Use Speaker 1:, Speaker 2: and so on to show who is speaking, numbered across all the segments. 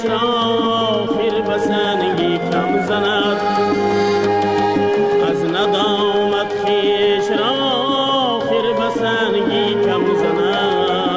Speaker 1: آخر بسنگی کم زند از ندامت خویش را آخر بسنگی کم زند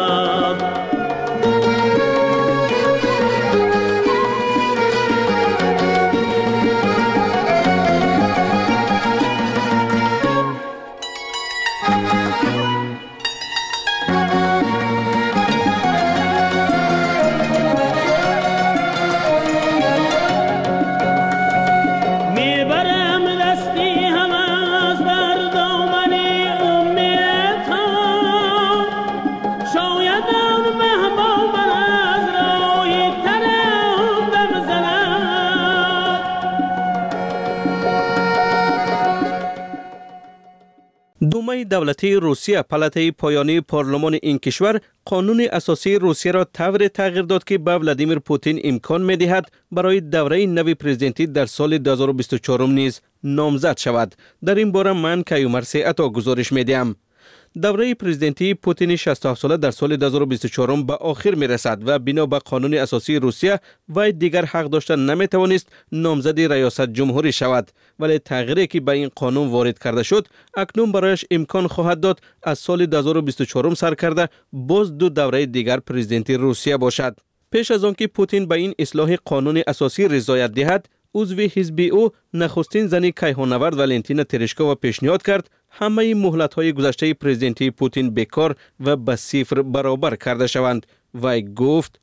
Speaker 2: دومای دولتی روسیه پلته پایانی پارلمان این کشور قانون اساسی روسیه را طوری تغییر داد که به ولادیمیر پوتین امکان می‌دهد برای دوره نوی پرزیدنتی در سال 2024 نیز نامزد شود. در این باره من کیومر سیعتا گزارش می‌دهم. دوره پرزیدنتی پوتین 67 ساله در سال 2024 به آخر می رسد و بنا به قانون اساسی روسیه وی دیگر حق داشته نمی توانست نامزد ریاست جمهوری شود، ولی تغییری که به این قانون وارد کرده شد اکنون برایش امکان خواهد داد از سال 2024 سر کرده باز دو دوره دیگر پرزیدنتی روسیه باشد. پیش از آن که پوتین به این اصلاح قانون اساسی رضایت دهد، عضو حزب او نخستین زن کیهانورد ولنتینا ترشکووا پیشنهاد کرد همه مهلت‌های گذشته پرزیدنتی پوتین بیکار و به صفر برابر کرده شوند. وی گفت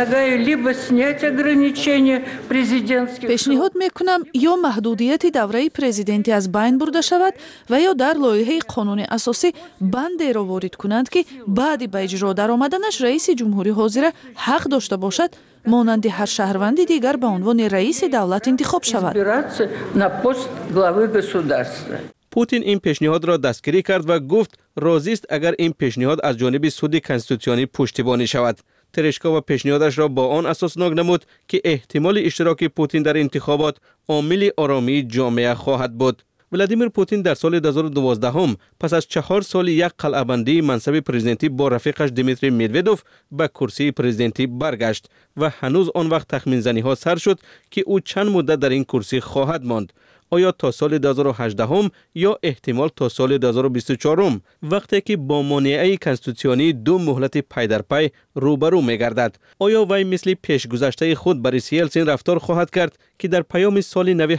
Speaker 3: پیشنهاد میکنم یا محدودیت دوره پرزیدنتی از بین برده شود و یا در لایحه قانون اساسی بندی را وارد کنند که بعد به اجرا درآمدنش رئیس جمهوری حاضر حق داشته باشد مانند هر شهروند دیگر به عنوان رئیس دولت انتخاب شود.
Speaker 2: پوتین این پیشنهاد را دستگیری کرد و گفت راضی است اگر این پیشنهاد از جانب سود کنستیتوسیونی پشتیبانی شود. ترشکووا پیشنهادش را با آن اساسناک نمود که احتمال اشتراک پوتین در انتخابات عامل آرامی جامعه خواهد بود. ولادیمیر پوتین در سال 2012 پس از 4 سال یک قلعه‌بندی منصب پرزیدنتی با رفیقش دیمیتری مدودوف به کرسی پرزیدنتی برگشت و هنوز آن وقت تخمین زنی ها سر شد که او چند مدت در این کرسی خواهد ماند. آیا تا سال 2018 یا احتمال تا سال 2024 وقتی که با مانعه کنستیتوسیونی دو مهلت پی در پی روبرو می‌گردد؟ آیا وی مثل پیشگذشته خود بوریس یلتسین رفتار خواهد کرد که در پیام سال نو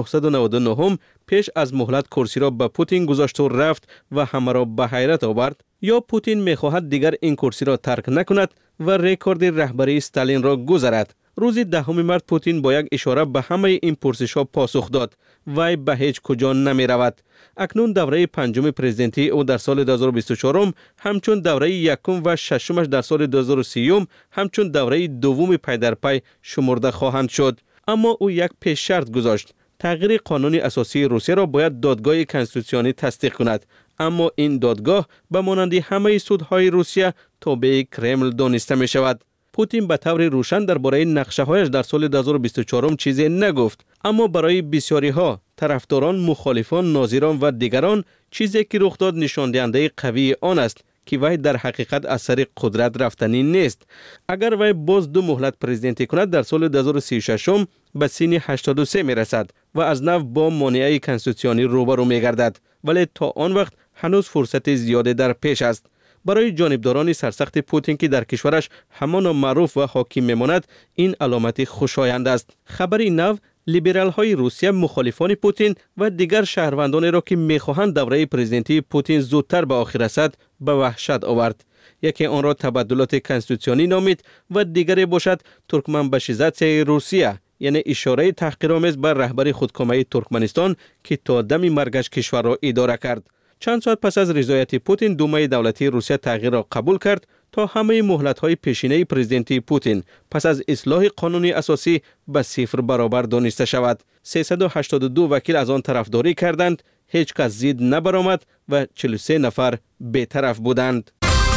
Speaker 2: 1999 پیش از مهلت کرسی را به پوتین گذاشت و رفت و همه را به حیرت آورد؟ یا پوتین می‌خواهد دیگر این کرسی را ترک نکند و رکورد رهبری استالین را گذرد؟ روز 10 مارس پوتین با یک اشاره به همه این پرسش‌ها پاسخ داد. وی به هیچ کجا نمی رود. اکنون دوره پنجم پرزیدنتی او در سال 2024 همچون دوره یکم و ششمش در سال 2030 همچون دوره دوم پی در پی شمرده خواهند شد. اما او یک پیش شرط گذاشت. تغییر قانون اساسی روسیه را باید دادگاه کنستیتوسیونی تصدیق کند. اما این دادگاه به مانند همه سودهای روسیه تابع کرمل دانسته می شود. پوتین به طور روشن درباره نقشه‌هایش در سال 2024 چیزی نگفت، اما برای بسیاری ها طرفداران، مخالفان، ناظران و دیگران چیزی که رخ داد نشان دهنده قوی آن است که وی در حقیقت از سر قدرت رفتنی نیست. اگر وی باز دو مهلت پرزیدنتی کند در سال 2036 به سن 83 میرسد و از نو با مانعه کنستیتوسیونی روبرو میگردد، ولی تا آن وقت هنوز فرصت زیاده در پیش است. برای جانبداران سرسخت پوتین که در کشورش همان معروف و حاکم میماند این علامت خوشایند است. خبری نو لیبرال های روسیه مخالفان پوتین و دیگر شهروندانی را که میخواهند دوره پرزیدنتی پوتین زودتر به آخر رسد به وحشت آورد. یکی آن را تبدلات کنستیتوسیونی نامید و دیگری باشد ترکمنبشیزاسیای روسیه، یعنی اشاره تحقیرآمیز بر رهبر خودکامه ترکمنستان که تا دم مرگش کشور را اداره کرد. چند ساعت پس از رضایت پوتین دومای دولتی روسیه تغییر را قبول کرد تا همه مهلت‌های پیشینه پرزیدنتی پوتین پس از اصلاح قانونی اساسی به صفر برابر دانسته شود. 382 وکیل از آن طرفداری کردند، هیچ کس زید نبرآمد و 43 نفر بی‌طرف بودند.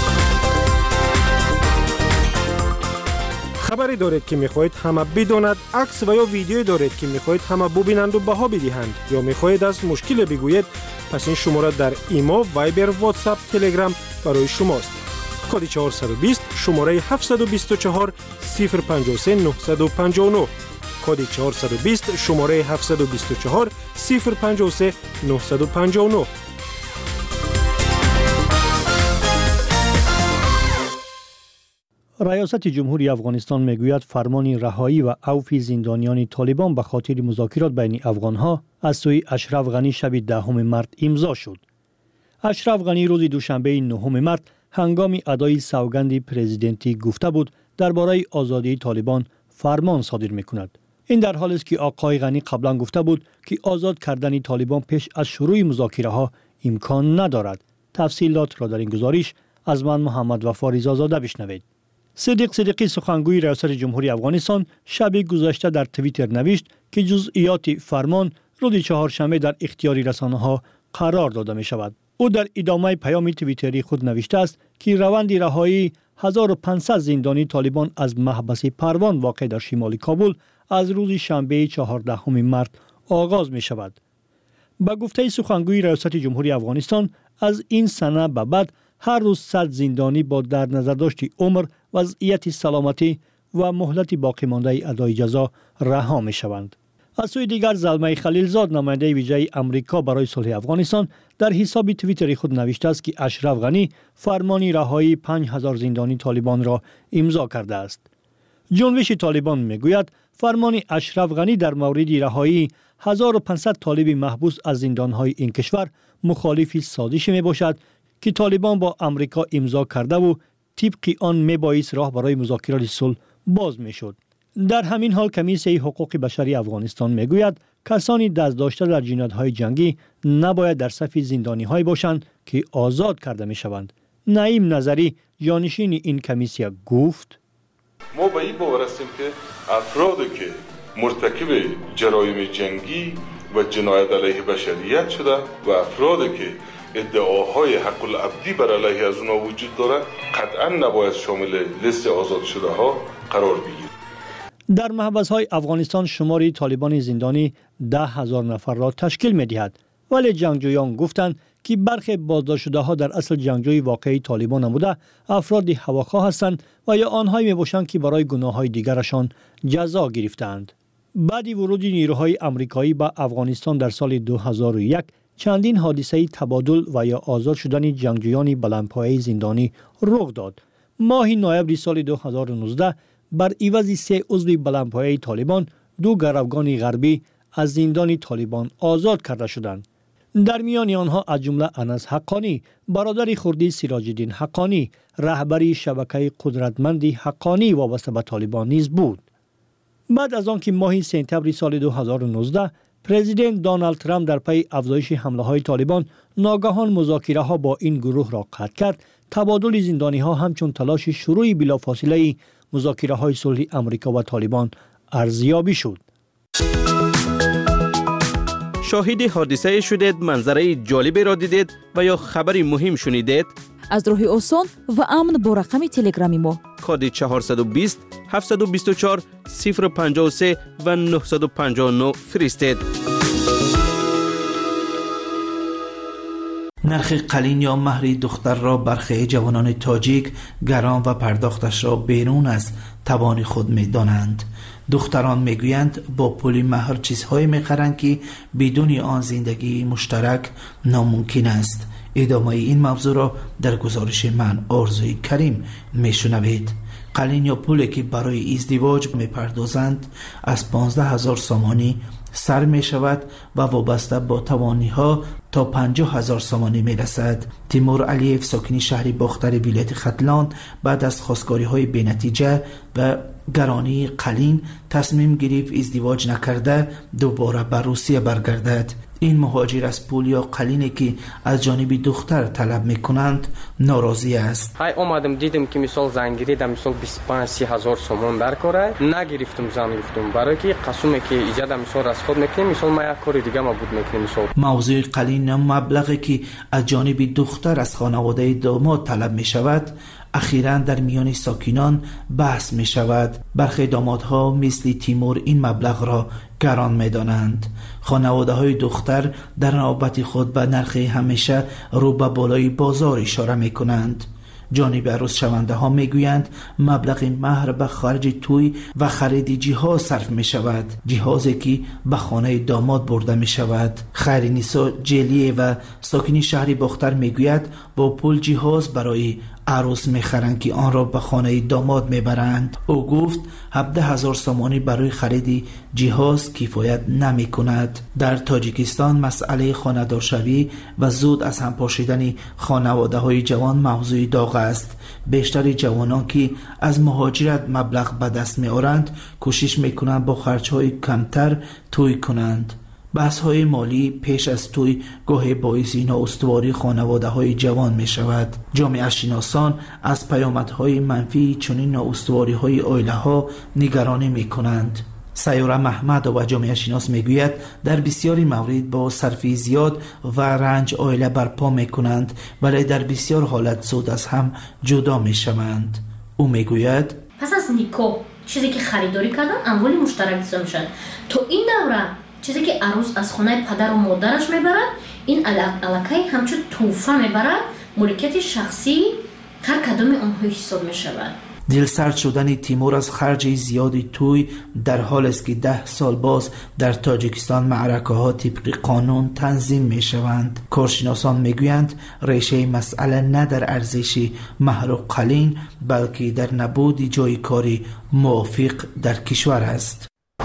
Speaker 4: خبری دارید که میخواهید همه بداند، عکس و یا ویدیویی دارید که میخواهید همه ببینند و بها بدهند، یا میخواهید از مشکل بگویید، پس این شماره در ایما، وایبر، واتساپ، تلگرام برای شماست. کد 420 شماره 724 053 959 کد 420 شماره 724 053 959.
Speaker 5: ریاست جمهوری افغانستان میگوید فرمان رهایی و عفو زندانیان طالبان به خاطر مذاکرات بین افغانها از سوی اشرف غنی شب 10 مارس امضا شد. اشرف غنی روز دوشنبه 9 مارس هنگام ادای سوگند پرزیدنتی گفته بود درباره آزادی طالبان فرمان صادر میکند. این در حالی است که آقای غنی قبلا گفته بود که آزاد کردن طالبان پیش از شروع مذاکره ها امکان ندارد. تفصیلات را در این گزارش از من محمد وفا رضازاده بشنوید. صدیق صدیقی سخنگوی ریاست جمهوری افغانستان شب گذشته در توییتر نوشت که جزئیات فرمان روز چهارشنبه در اختیار رسانه‌ها قرار داده می شود. او در ادامه پیام توییتری خود نوشته است که روند رهایی 1500 زندانی طالبان از محبس پروان واقع در شمال کابل از روز شنبه 14 مارس آغاز می شود. با گفته سخنگوی ریاست جمهوری افغانستان از این سنه به بعد هر روز 100 زندانی با در نظر داشت عمر، وضعیت سلامتی و مهلت باقی مانده ادای جزا رها می شوند. از سوی دیگر زلمه خلیلزاد نماینده ویژه امریکا برای صلح افغانستان در حساب توییتری خود نوشته است که اشرف غنی فرمان رهایی 5000 زندانی طالبان را امضا کرده است. جنبش طالبان میگوید فرمان اشرف غنی در مورد رهایی 1500 طالب محبوس از زندانهای این کشور مخالف سازش می باشد که طالبان با امریکا امضا کرده و طبق آن میبایست راه برای مذاکرات صلح باز میشد. در همین حال کمیسیون حقوق بشری افغانستان میگوید کسانی دست داشته در جنایت‌های جنگی نباید در صف زندانی‌های باشند که آزاد کرده میشوند. نعیم نظری جانشین این کمیسیون گفت:
Speaker 6: ما به این باور هستیم که افرادی که مرتکب جرایم جنگی و جنایت علیه بشریت شده و افرادی که ادعاهای حق العبدی بر علیه از اونا وجود داره قطعا نباید شامل لیست آزاد شده ها قرار بگیرد.
Speaker 5: در محبس‌های افغانستان شماری طالبان زندانی 10,000 نفر را تشکیل می‌دهد، ولی جنگجویان گفتند که برخی بازداشت شده‌ها در اصل جنگجوی واقعی طالبان نبوده، افراد هواخواه هستند و یا آنهایی میباشند که برای گناه‌های دیگرشان جزا گرفتند. بعد ورود نیروهای آمریکایی به افغانستان در سال 2001 چندین حادثه تبادل و یا آزاد شدن جنگجویان بلندپایه زندانی رخ داد. ماه نوامبر سال 2019 بر عوض 3 عضو بلندپایه طالبان 2 گروگان غربی از زندان طالبان آزاد کرده شدند. در میان آنها از جمله انس حقانی، برادر خردی سراج الدین حقانی، رهبری شبکه قدرتمندی حقانی وابسته به طالبان نیز بود. بعد از آنکه ماه سپتامبر سال 2019 پرزیدنت دونالد ترامپ در پی افزایش حمله‌های طالبان ناگهان مذاکره‌ها با این گروه را قطع کرد، تبادل زندانی‌ها همچون تلاش شروع بلافاصله مذاکره‌های صلح آمریکا و طالبان ارزیابی شد.
Speaker 2: شاهد حادثه شدید، منظره جالبی را دیدید و یا خبری مهم شنیدید؟
Speaker 7: از راه آسان و امن با رقم تلگرامی ما
Speaker 2: کد 420 724 053 و 959 فرستید.
Speaker 8: نرخ قلین یا مهر دختر را برخی جوانان تاجیک گران و پرداختش را بیرون از توان خود می دانند. دختران میگویند با پول مهر چیزهایی میخرند که بدون آن زندگی مشترک ناممکن است. ادامه این موضوع را در گزارش من آرزوی کریم میشنوید. قلین یا پولی که برای ازدواج میپردازند از 15,000 سامانی سر می شود و وابسته با توانی ها تا 50,000 سامانی می رسد. تیمور علیف ساکن شهر باختر ولایت ختلان بعد از خواستگاری های بی نتیجه و گرانی قلین تصمیم گرفت ازدواج نکرده دوباره به روسیه برگردد. این مهاجر از پول یا قلینی که از جانب دختر طلب میکنند ناراضی است.
Speaker 9: های اومدم دیدم که مثال زنگیریدم مثال 25-30 هزار سومون درکاره نگرفتم زن گفتم برای که قسمی که ایجاد مثال از خود میکنیم مثال ما یک کار دیگه ما بود میکنیم. مثال
Speaker 8: موضوع قلین مبلغی که از جانب دختر از خانواده داماد طلب میشود اخیراً در میان ساکنان بحث می شود. برخی دامادها مثل تیمور این مبلغ را گران می دانند. خانواده های دختر در نوبت خود به نرخ همیشه رو به بالای بازار اشاره می کنند. جانب عروس شونده ها میگویند مبلغ مهر به خرج توی و خرید جهاز صرف می شود، جهازی که به خانه داماد برده می شود. خیرنیسا جلیه و ساکنی شهر باختر میگوید با پول جهاز برای عروس میخرند که آن را به خانه داماد میبرند. او گفت 17,000 سامانی برای خرید جهاز کفایت نمی کند. در تاجیکستان مسئله خانه‌دارشوی و زود از هم پاشیدن خانواده های جوان موضوع داغ است. بیشتر جوانان که از مهاجرت مبلغ به دست می آورند کوشش می کنند با خرج های کمتر توی کنند. بحث های مالی پیش از توی گاهی باعث نااستواری خانواده های جوان می شود. جامعه شناسان از پیامدهای منفی چنین نااستواری های عائله ها نگرانی می کنند. سیاره محمد و جامعه شناس می گوید در بسیاری مورد با صرف زیاد و رنج عائله برپا می کنند، ولی در بسیار حالت زود از هم جدا می شوند. او می گوید
Speaker 10: پس از نیکو چیزی که خریداری کردن اموال مشترک حساب میشن. تو این دوره چیزی که عروس از خانه پدر و مادرش میبرد این الکی همچون توفه میبرد، ملکیت شخصی هر کدام آنها حساب میشود.
Speaker 8: دلسرد شدن تیمور از خرج زیادی توی در حال است که 10 سال باز در تاجیکستان معرکه ها طبق قانون تنظیم می شوند. کارشناسان می گویند ریشه مسئله نه در ارزش مهر و قلین بلکه در نبود جای کاری موافق در کشور است.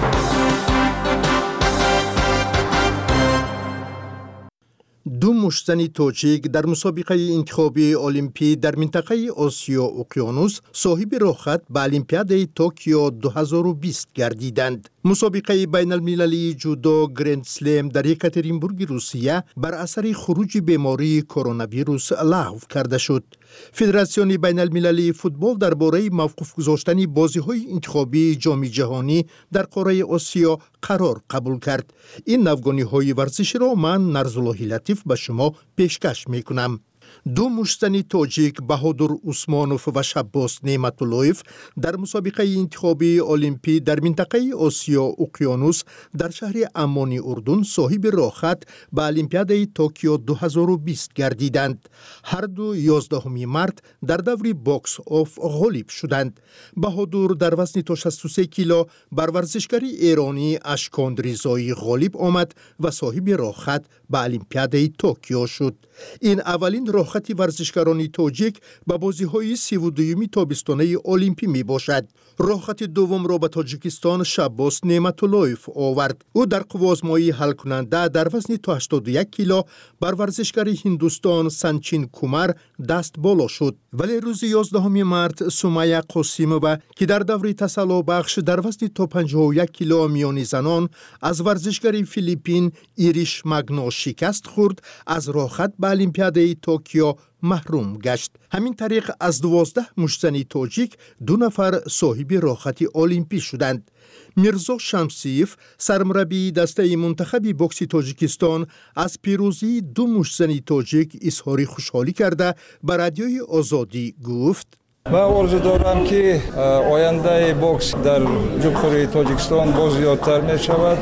Speaker 11: دو مشتزن تاجیک در مسابقه انتخابی المپی در منطقه آسیا اقیانوس صاحب رخصت به المپیاد توکیو 2020 گردیدند. مسابقه بین المللی جودو گرند سلم در یکاترینبورگ روسیه بر اثر خروج بیماری کرونا ویروس لغو کرده شد. فدراسیون بین المللی فوتبال درباره موقوف گذاشتن بازی‌های انتخابی جام جهانی در قاره آسیا قرار قبول کرد. این نوگانی‌های ورزشی را من نرزالله لطیف به شما پیشکش می‌کنم. دو مشتزن تاجیک بهادر عثمانوف و شباس نعمت‌اللهیف در مسابقه انتخابی المپی در منطقه آسیا اقیانوس در شهر عمان اردن صاحب رخصت به المپیاد توکیو 2020 گردیدند. هر دو 11 مارس در دور باکس آف غالب شدند. بهادر در وزن تا 63 کیلو بر ورزشکار ایرانی اشکان رضایی غالب آمد و صاحب رخصت به المپیاد توکیو شد. این اولین رخصت ورزشکاران تاجیک به بازی‌های 32 تابستانه المپی می باشد. رخصت دوم را به تاجیکستان شباس نعمت‌اللهیف آورد. او در قوازمایی حل کننده در وزن تا 81 کیلو بر ورزشکار هندوستان سنچین کومار دست بالا شد. ولی روز 11 مارس سمیه قاسیمووا که در دوره تسلا بخش در وزن تا 51 کیلو میان زنان از ورزشکار فیلیپین ایریش مگنا شکست خورد، از رخصت به المپیاد توکیو محروم گشت. همین طریق از 12 مشتزن تاجیک 2 نفر صاحب رخصت المپی شدند. میرزا شمسیف سرمربی دسته منتخب بوکس تاجیکستان از پیروزی 2 مشتزن تاجیک اظهار خوشحالی کرده به رادیوی آزادی گفت:
Speaker 12: من آرزو دارم که آینده بوکس در جمهوری تاجیکستان باز زیادتر می شود.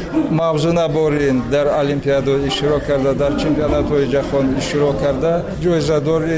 Speaker 12: موضوع بارین در المپیاد اشتراک کرده، در چمپیونات های جهان اشتراک کرده، جایزه دار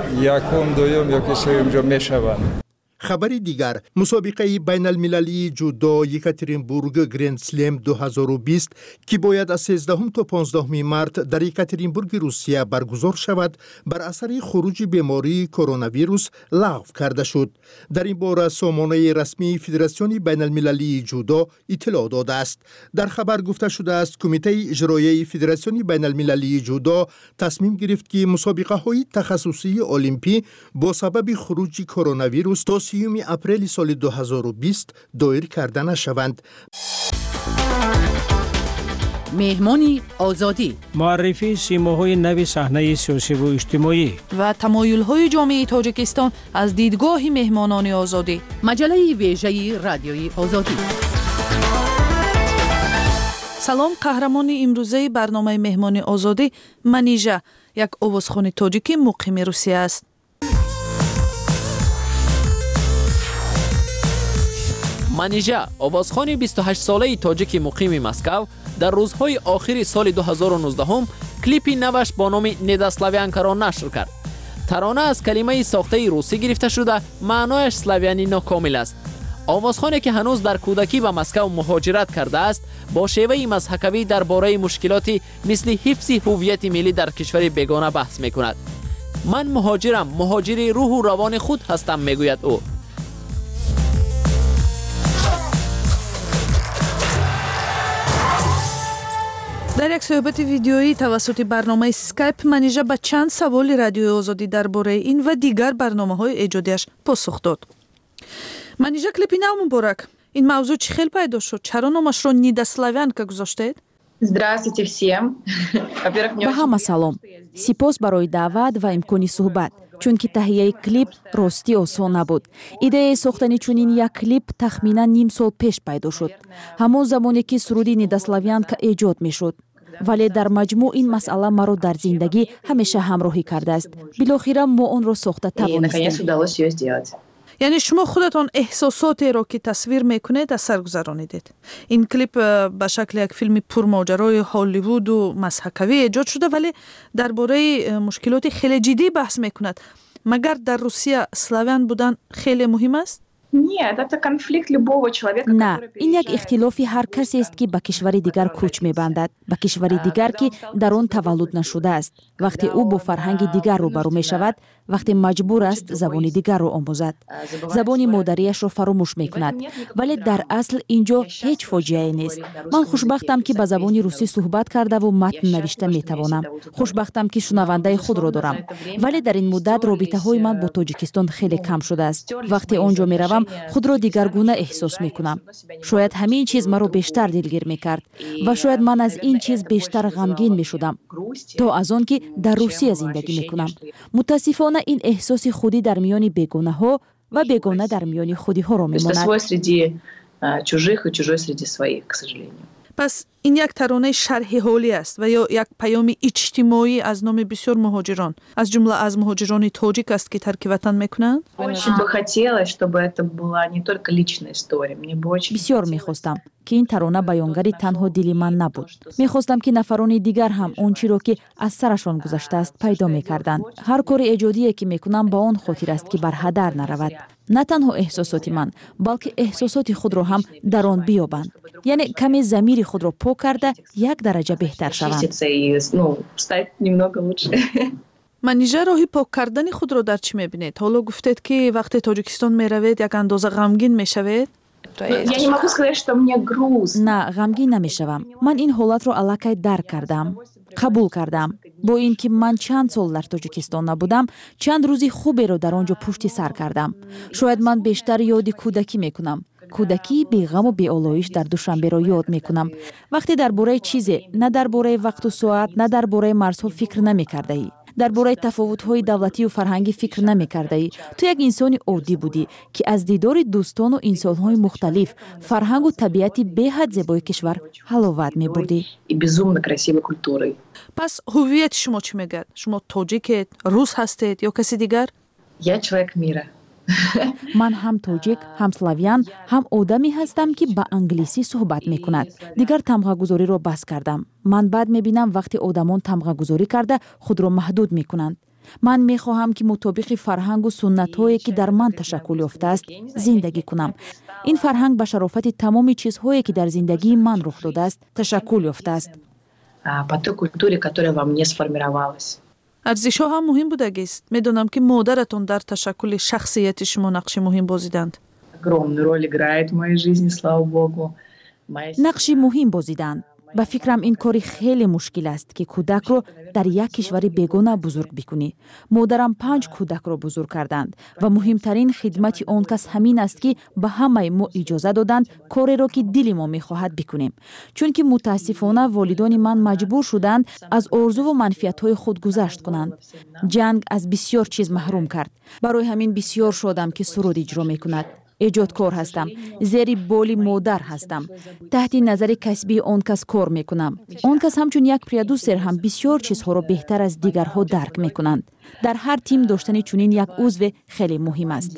Speaker 12: یکم، دوم یا سوم جا می شوند.
Speaker 11: خبری دیگر، مسابقه بین المللی جودو یکاترینبورگ گرند سلم 2020 که باید از 13 تا 15 مارس در یکاترینبورگ روسیه برگزار شود بر اثر خروج بیماری کرونا ویروس لغو کرده شد. در این باره سامانه رسمی فدراسیون بین المللی جودو اطلاع داده است. در خبر گفته شده است کمیته اجرایی فدراسیون بین المللی جودو تصمیم گرفت که مسابقه های تخصصی المپی با سبب خروج کرونا ویروس تا 30 اپریل سال 2020 دایر کرده نشوند.
Speaker 13: مهمانی آزادی،
Speaker 14: معرفی سیماهای نو صحنه سیاسی و اجتماعی
Speaker 3: و تمایل‌های جامعه تاجیکستان از دیدگاه مهمانان آزادی.
Speaker 13: مجله ویژه رادیوی آزادی.
Speaker 3: سلام، قهرمان امروزه برنامه مهمانی آزادی منیژه، یک آوازخوان تاجیکی مقیم روسیه است.
Speaker 15: منیژه، آوازخوان 28 ساله تاجیک مقیم مسکو، در روزهای آخر سال 2019 کلیپی نوش با نام نداسلاویانکا را نشر کرد. ترانه از کلمه ساخته روسی گرفته شده معنایش سلاویانی ناکامل است. آوازخوانی که هنوز در کودکی به مسکو مهاجرت کرده است با شیوه مضحکوی درباره مشکلاتی مثل حفظ هویت ملی در کشور بیگانه بحث میکند. من مهاجرم، مهاجری روح و روان خود هستم میگوید او.
Speaker 3: در یک صحبت ویدیویی توسط برنامه اسکایپ منیژه به چند سوال رادیوی آزادی درباره این و دیگر برنامه‌های ایجادیش پاسخ داد. منیژه کلیپی نو مبارک. این موضوع چی خیلی پیدا شد؟ چرا نامش رو نیدا славянка گذاشتید؟
Speaker 16: Здравствуйте всем.
Speaker 7: با همه سلام. سپاس برای دعوت و امکانی صحبت. چون که تهیه کلیپ راستی آسان نبود. ایده ساختن چنین یک کلیپ تخمینا نیم سال پیش پیدا شد. همون زمانی که سرودی نیدا славянка ایجاد میشد. ولی در مجموع این مسئله مرا در زندگی همیشه همراهی کرده است. بالاخره ما اون رو ساخته توانستیم.
Speaker 3: یعنی شما خودتان احساساتی را که تصویر میکنید از سر گذرانیدید. این کلیپ به شکل یک فیلم پرماجرای هالیوود و مضحکوی ایجاد شده ولی درباره مشکلات خیلی جدی بحث میکند. مگر در روسیه سلاویان بودن خیلی مهم است؟
Speaker 7: نه، این یک اختلافی هر کسی است که به کشور دیگر کوچ می‌بندد، به کشور دیگر که در آن تولد نشده است. وقتی او با فرهنگ دیگر روبرو می‌شود، وقتی مجبور است زبان دیگر را آموزد، زبان مادریش را فراموش می‌کند. ولی در اصل اینجا هیچ فاجعه‌ای نیست. من خوشبختم که به زبان روسی صحبت کرده و متن نوشته می‌توانم. خوشبختم که شنونده خود را دارم. ولی در این مدت رابطه‌های من با تاجیکستان خیلی کم شده است. وقتی آنجا می‌روم خود را دیگرگونه احساس میکنم. شاید همین چیز مرا بیشتر دلگیر میکرد و شاید من از این چیز بیشتر غمگین میشدم تا از آن که در روسیه زندگی میکنم. متاسفانه این احساس خودی در میان بیگانه ها و بیگانه در میان خودی ها را میماند.
Speaker 3: پس این یک ترانه شرح حالی است و یا یک پیام اجتماعی از نام بسیار مهاجران از جمله از مهاجران تاجیک است که ترک وطن میکنند.
Speaker 7: بسیار میخواستم که این ترانه بیانگری تنها دل من نبود. میخواستم که نفران دیگر هم اون چیزی را که از سرشان گذشته است پیدا میکردند. هر کار ایجادی که میکنم با اون خاطر است که بر هدر نرود. نه تنها احساسات من بلکه احساسات خود را هم در آن بیابند. یعنی کمی ضمیر خود را پاک کرده یک درجه بهتر شوند.
Speaker 3: منیژه راهی پاک کردن خود را در چی میبینید؟ حالا گفتید که وقتی تاجیکستان میروید یک اندازه غمگین میشوید؟
Speaker 7: نه، غمگین نمیشوم. من این حالت را الکی درک کردم، قبول کردم. با اینکه من چند سال در تاجیکستان نبودم، چند روزی خوبی را در آنجا پشت سر کردم. شاید من بیشتر یاد کودکی میکنم. کودکی بی غم و بی آلایش در دوشنبه را یاد میکنم. وقتی درباره چیزی، نه درباره وقت و ساعت، نه درباره مرزها فکر نمیکرده ای. درباره تفاوت‌های دولتی و فرهنگی فکر نمی‌کرده ای. تو یک انسان عادی بودی که از دیدار دوستان و انسان‌های مختلف، فرهنگ و طبیعت بی‌حد زیبای کشور حلاوت می‌بردی.
Speaker 3: پس هویت شما چی میگه؟ شما تاجیکید، روس هستید یا کسی دیگر؟
Speaker 7: من هم تاجیک، هم سلاویان، هم آدمی هستم که با انگلیسی صحبت میکند. دیگر تمغه گذاری را بس کردم. من بعد میبینم وقتی آدمان تمغه گذاری کرده خود را محدود میکنند. من میخواهم که مطابق فرهنگ و سنت هایی که در من تشکل یافته است زندگی کنم. این فرهنگ به شرافت تمام چیزهایی که در زندگی من رخ داده است تشکل یافته است.
Speaker 3: ارزش‌ها هم مهم بودگیست. میدونم که مادرتون در تشکل شخصیت شما نقش مهم بازیدند.
Speaker 7: نقشی مهم بازیدند. به فکرم این کاری خیلی مشکل است که کودک رو در یک کشور بیگانه بزرگ بکنی. مادرم 5 کودک رو بزرگ کردند و مهمترین خدمت آن کس همین است که به همه ما اجازه دادند کاری را که دل ما می‌خواهد بکنیم. چون که متاسفانه والدان من مجبور شدند از آرزو و منفعت‌های خود گذشت کنند. جنگ از بسیار چیز محروم کرد. برای همین بسیار شادم که سرود اجرا می‌کند. ایجادکار هستم، زیر بال مادر هستم، تحت نظر کسبی آن کس کار میکنم. آن کس همچون یک پرودوسر هم بسیار چیزها را بهتر از دیگرها درک میکنند. در هر تیم داشتن چنین یک عضو خیلی مهم است.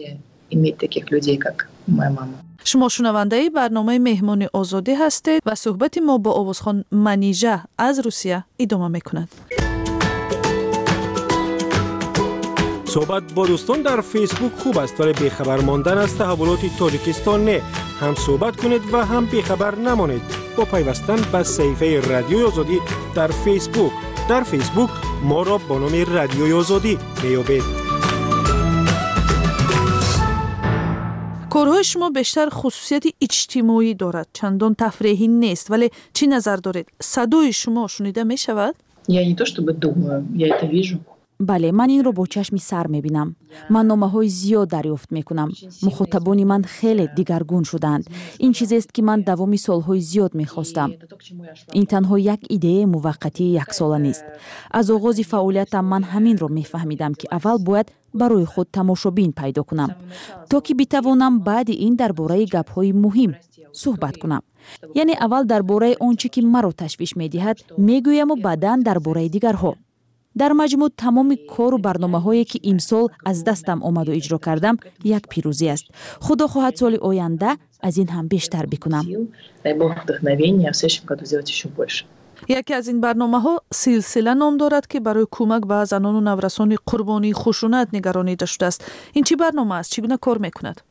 Speaker 3: شما شنونده برنامه مهمان آزادی هستید و صحبت ما با آوازخوان منیژه از روسیه ادامه میکند.
Speaker 4: صحبت با دوستان در فیسبوک خوب است ولی بیخبر ماندن از تحولات تاجیکستان نه. هم صحبت کنید و هم بیخبر نمانید با پیوستن به صفحه رادیوی آزادی در فیسبوک. در فیسبوک ما را با نام رادیوی آزادی میابید.
Speaker 3: کارهای شما بیشتر خصوصیت اجتماعی دارد، چندان تفریحی نیست، ولی چی نظر دارید؟ صدای شما شنیده می شود؟
Speaker 16: Я не то чтобы думаю, я это вижу.
Speaker 7: بله، من این رو با چشمی سر میبینم. من نامه‌های زیاد دریافت میکنم. مخاطبان من خیلی دیگرگون شدند. این چیزی است که من دوامی سالهای زیاد میخواستم. این تنها یک ایده موقتی یک ساله نیست. از آغاز فعالیتم من همین رو میفهمیدم که اول باید برای خود تماشابین پیدا کنم تا که بتوانم بعد این درباره گپ‌های مهم صحبت کنم. یعنی اول درباره آنچه که مرا تشویش میدهد میگویم و بعداً درباره دیگرها. در مجموع تمام کار و برنامه‌هایی که امسال از دستم آمد و اجرا کردم یک پیروزی است. خدا خواهد سال آینده از این هم بیشتر بکنم.
Speaker 3: یکی از این برنامه‌ها سلسله نام دارد که برای کمک به زنان و نورسان قربانی خشونت نگرانیده شده است. این چی برنامه است؟ چگونه کار میکند؟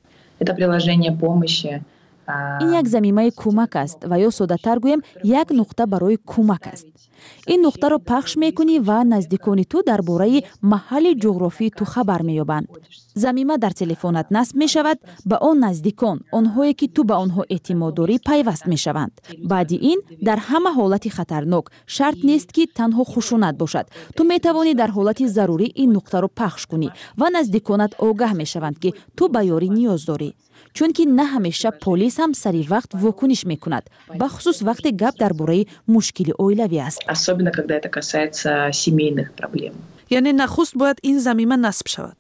Speaker 7: این یک زمینه کمک است و یا ساده‌تر گویم یک نقطه برای کمک است. این نقطه را پخش میکنی و نزدیکان تو درباره محل جغرافی تو خبر مییابند. زمینه در تلفنت نصب می شود، به آن نزدیکان، آنهایی که تو به آنها اعتماد داری پیوست می شوند. بعد این در همه حالت خطرناک شرط نیست که تنها خشونت باشد. تو می توانی در حالت ضروری این نقطه را پخش کنی و نزدیکانت آگاه می شوند که تو به یاری نیاز داری. چون که نه همیشه پلیس هم سری وقت واکنش میکند، بخصوص وقت گپ درباره مشکل اویلوی است.
Speaker 3: یعنی نخست باید این زمینه نصب شود.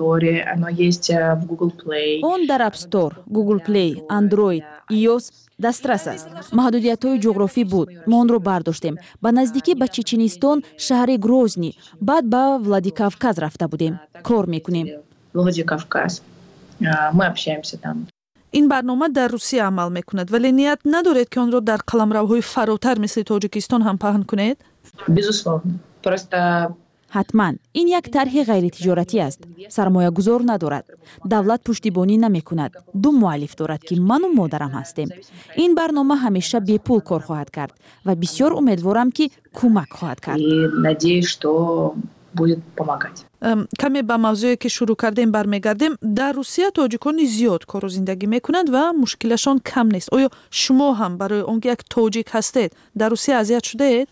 Speaker 7: اون در اپستور، گوگل پلی، اندروید، ایوس دسترس است. محدودیت‌های جغرافی بود. ما اون رو برداشتیم. به نزدیکی به چچنستان، شهر گروزنی، بعد به ولادیکاوکاز رفته بودیم. کار میکنیم.
Speaker 3: این برنامه در روسیه عمل میکند ولی نیت ندارید که آن را در قلمروهای فراتر مثل تاجیکستان هم پهن کنید؟
Speaker 7: حتما این یک طرح غیر تجارتی است. سرمایه گذار ندارد. دولت پشتیبانی نمی کند. دو مؤلف دارد که من و مادرم هستیم. این برنامه همیشه بی پول کار خواهد کرد و بسیار امیدوارم که کمک خواهد کرد.
Speaker 3: کمی به موضوعی که شروع کردیم برمیگردیم. در روسیه تاجیکان زیاد کار و زندگی میکنند و مشکلشان کم نیست. آیا شما هم برای اونکه یک تاجیک هستید در روسیه اذیت شده اید؟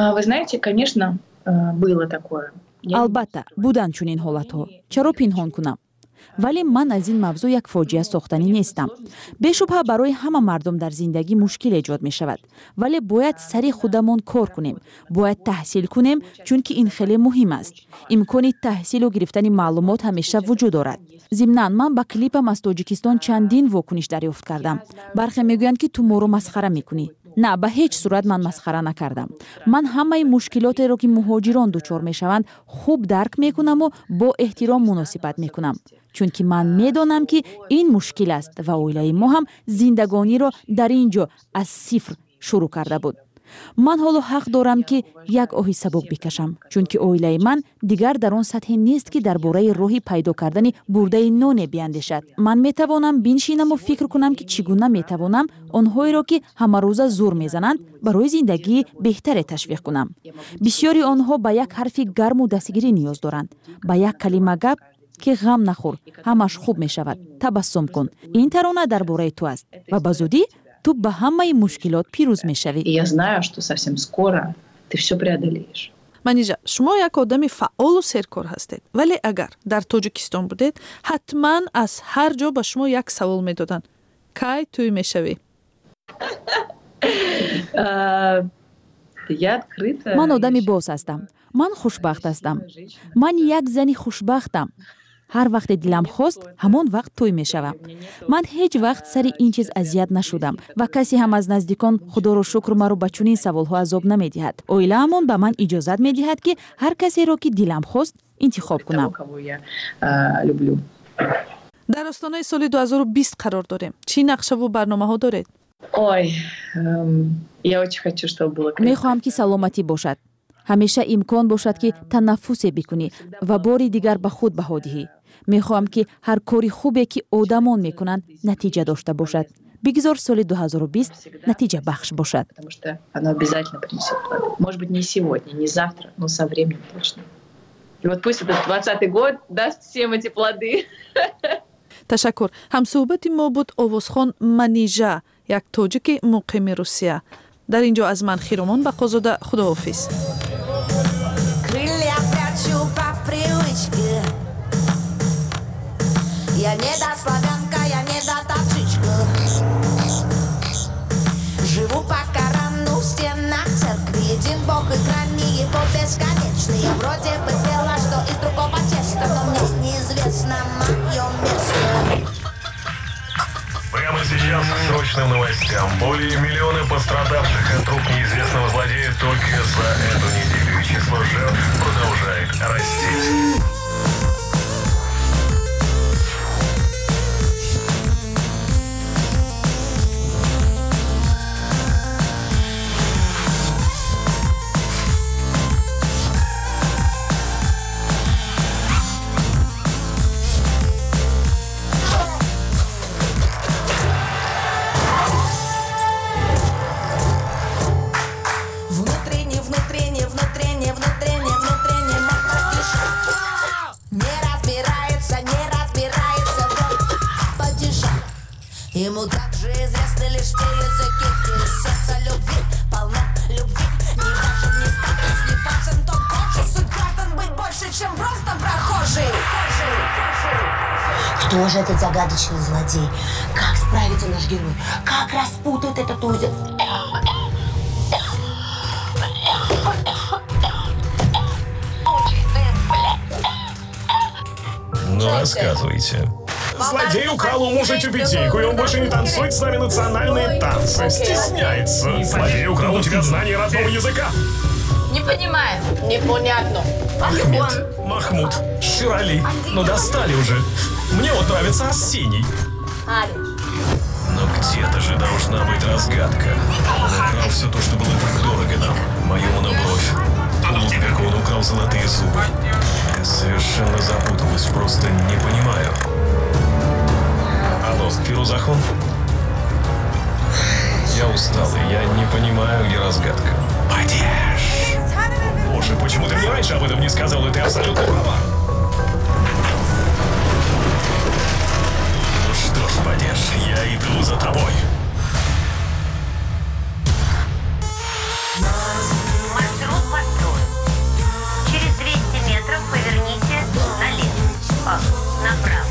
Speaker 7: البته بودن چنین حالتها. چرا پنهان کنم؟ ولی من از این موضوع یک فاجعه ساختنی نیستم. بی‌شبهه برای همه مردم در زندگی مشکل ایجاد می شود. ولی باید سری خودمون کار کنیم. باید تحصیل کنیم چون که این خیلی مهم است. امکان تحصیل و گرفتن معلومات همیشه وجود دارد. ضمناً من با کلیپم از تاجیکستان چندین واکنش دریافت کردم. برخی میگویند که تو ما رو مسخره میکنی. نه، به هیچ صورت من مسخره نکردم. من همه مشکلات رو که مهاجران دچار میشوند خوب درک میکنم و با احترام مناسبت میکنم. چون که من میدانم که این مشکل است و اویلای ما هم زندگانی را در اینجا از صفر شروع کرده بود. من حالا حق دارم که یک آهی سبک بکشم، چون که اویلای من دیگر در آن سطح نیست که درباره راهی پیدا کردن برده نان بیاندیشد. من میتوانم بنشینم و فکر کنم که چگونه میتوانم آنهایی را که همه روزه زور میزنند برای زندگی بهتری تشویق کنم. بسیاری آنها به یک حرف گرم و دستگیری نیاز دارند، به یک کلمه گپ که غم نخور، همش خوب می شود. تبسم کن. این ترانه درباره تو است و به زودی تو به همه مشکلات پیروز می شوی.
Speaker 3: منیجا، شما یک آدم فعال و سرکار هستید، ولی اگر در تاجیکستان بودید حتما از هر جا به شما یک سوال می دادن. کی توی می شوی؟
Speaker 7: من آدمی باز هستم. من خوشبخت هستم. من یک زنی خوشبختم. هر وقت دلم خواست همون وقت توی می شوم. من هیچ وقت سر این چیز اذیت نشدم و کسی هم از نزدیکان خدا رو شکر مرا به چنین سوال‌ها عذاب نمی‌دهد. اویله‌مون به من اجازه می‌دهد که هر کسی رو که دلم خواست انتخاب کنم.
Speaker 3: در آستانه سال 2020 قرار داریم. چی نقشه و برنامه‌ها دارید؟
Speaker 7: می‌خوام که سلامتی باشد. ҳамеша имкон бошад ки танаффусе бикунӣ ва бори дигар ба худ баҳо диҳӣ. мехоҳам ки ҳар кори хубе ки одамон мекунанд натиҷа дошта бошад. бигзор соли 2020 натиҷа бахш бошад.
Speaker 16: Потому что оно обязательно принесет плоды. Может быть, не сегодня, не завтра, но со временем точно. И вот пусть этот 2020 год даст всем эти плоды.
Speaker 3: ташаккур. ҳамсӯҳбати мо буд Овозхон Манижа, як тоҷики муқими Русия. дар ин ҷо аз ман Хиромон Бақозода, худоҳофиз.
Speaker 17: Я не до славянка, я не до тапчичка. Живу по Корану в стенах церкви. Един Бог и грани его бесконечные. Я вроде бы пела, что из другого теста, но мне неизвестно мое место.
Speaker 18: Прямо сейчас к срочным новостям. Более миллиона пострадавших от рук неизвестного злодея только за эту неделю. И число жертв продолжает расти.
Speaker 17: Ему также известны лишь те языки, где сердце любви, полно любви. Не важен ни статус, не важен тот год, суть граждан быть больше, чем просто прохожий.
Speaker 19: Кто же этот загадочный злодей? Как справится наш герой? Как распутает этот узел?
Speaker 18: Ну, рассказывайте. Злодей украл у мужа тюбетейку, и он больше не танцует с нами национальные танцы. Стесняется. Злодей украл у тебя знание родного языка.
Speaker 19: Не понимаю. Непонятно.
Speaker 18: Махмуд, Ширали. Ну достали уже. Мне вот нравится Арсений. Но где-то же должна быть разгадка. Он украл все то, что было так дорого нам. Мою монобровь. Лудберга он украл золотые зубы. Я совершенно запуталась, просто не понимаю. Алло, Фирузахон? Я устал, и я не понимаю, где разгадка. Падеж! Боже, почему ты мне раньше об этом не сказал, и ты абсолютно права. Ну что ж, Падеж, я иду за тобой.
Speaker 20: Маршрут построен. Через 200 метров поверните налево. Направо.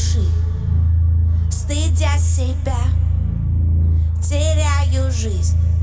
Speaker 17: Стыдя себя, теряю жизнь.